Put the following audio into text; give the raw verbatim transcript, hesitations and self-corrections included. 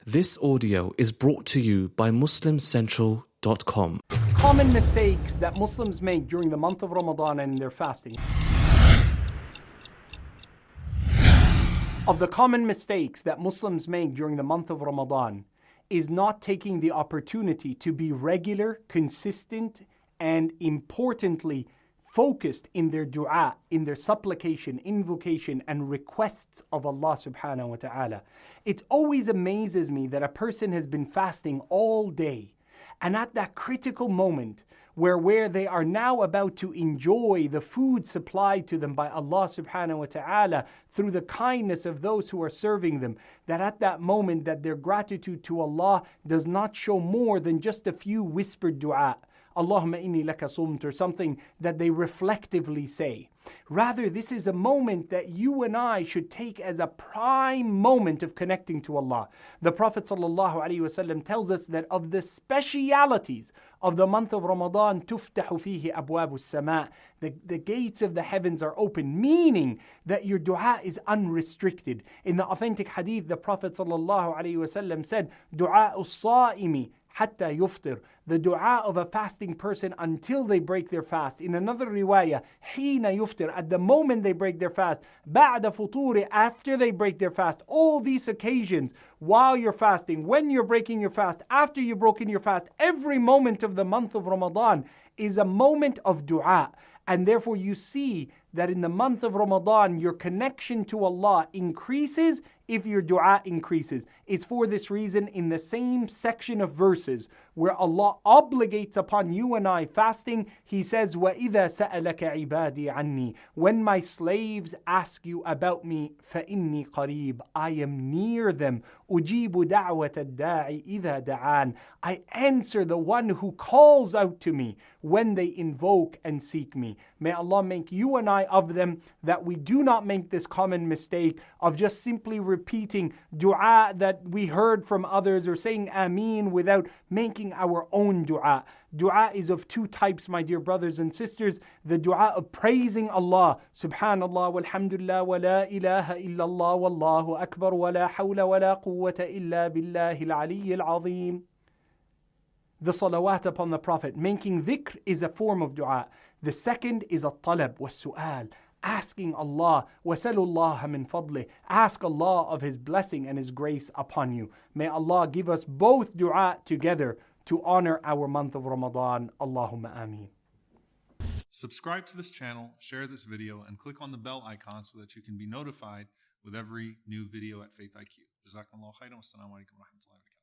This audio is brought to you by Muslim Central dot com. Common mistakes that Muslims make during the month of Ramadan and their fasting. Of the common mistakes that Muslims make during the month of Ramadan is not taking the opportunity to be regular, consistent, and importantly, focused in their dua, in their supplication, invocation, and requests of Allah subhanahu wa ta'ala. It always amazes me that a person has been fasting all day, and at that critical moment where, where they are now about to enjoy the food supplied to them by Allah subhanahu wa ta'ala through the kindness of those who are serving them, that at that moment that their gratitude to Allah does not show more than just a few whispered dua. Allahumma inni laka sumt, or something that they reflectively say. Rather, this is a moment that you and I should take as a prime moment of connecting to Allah. The Prophet ﷺ tells us that of the specialities of the month of Ramadan, تُفْتَحُ فِيهِ أَبْوَابُ السَّمَاءِ, the, the gates of the heavens are open, meaning that your dua is unrestricted. In the authentic hadith, the Prophet ﷺ said, دُعَاءُ الصَّائِمِ حتى يفطر, the dua of a fasting person until they break their fast. In another riwayah, حين يفطر, at the moment they break their fast. بعد فطور, after they break their fast. All these occasions, while you're fasting, when you're breaking your fast, after you've broken your fast, every moment of the month of Ramadan is a moment of dua. And therefore you see that in the month of Ramadan, your connection to Allah increases if your dua increases. It's for this reason in the same section of verses where Allah obligates upon you and I fasting, He says, وَإِذَا سَأَلَكَ عِبَادِي عَنِّي, when my slaves ask you about me, فَإِنِّي قَرِيب, I am near them. أُجِيبُ دَعْوَةَ الدَّاعِ إِذَا دَعَانِ, I answer the one who calls out to me when they invoke and seek me. May Allah make you and I of them, that we do not make this common mistake of just simply repeating dua that we heard from others or saying ameen without making our own dua. Dua is of two types, my dear brothers and sisters. The dua of praising Allah, subhanallah, walhamdulillah, wa la ilaha illallah, wallahu akbar, wa la hawla wa la quwwata illa billahi al-aliyyil azim. The salawat upon the Prophet, making dhikr, is a form of dua. The second is a talab wa su'al, asking Allah, وَسَلُوا اللَّهَ مِنْ فَضْلِهِ, ask Allah of His blessing and His grace upon you. May Allah give us both dua together to honor our month of Ramadan. Allahumma ameen. Subscribe to this channel, share this video, and click on the bell icon so that you can be notified with every new video at Faith I Q. Jazakumullah khairan. Wassalamu alaikum wa rahmatullahi wa barakatuh.